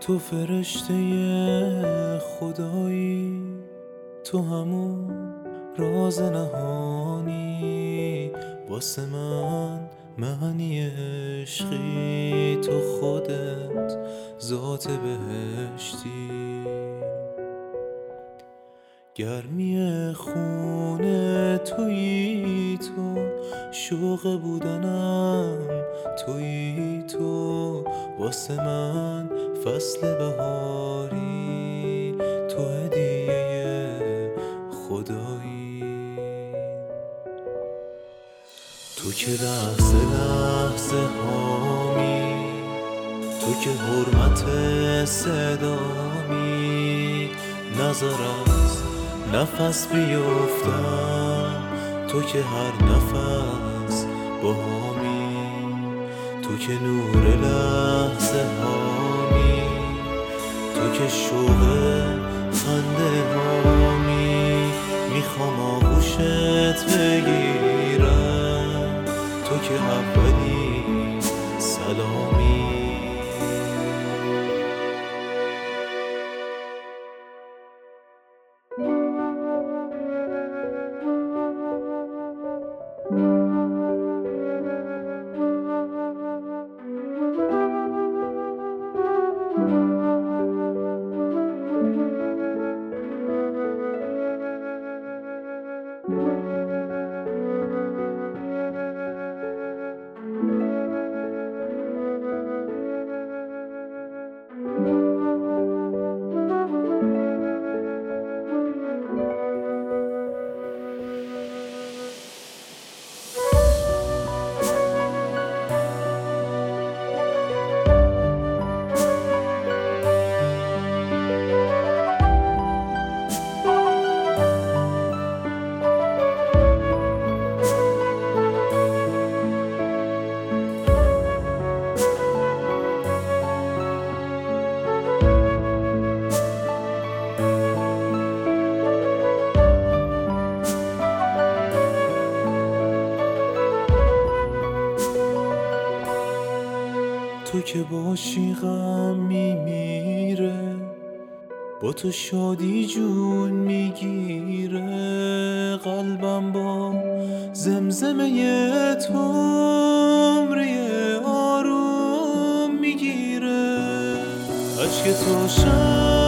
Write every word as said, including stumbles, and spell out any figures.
تو فرشته خدایی، تو همون راز نهانی، واسه من معنی عشقی، تو خودت ذات بهشتی. گرمی خونه تویی تو، شوق بودنم تویی تو، واسه من فصل بهاری، تو هدیه خدایی. تو که لحظه لحظه هامی، تو که حرمت صدامی، نظر از نفس بیفتم، تو که هر نفس باهامی، تو که نور لحظه هامی، تو که شوق خنده هامی، میخوام آغوشت بگیرم، تو که اولی سلامی. تو که باشی غم میمیره، با تو شادی جون میگیره، قلبم با زمزمه تو عمری آروم میگیره. عشق تو شم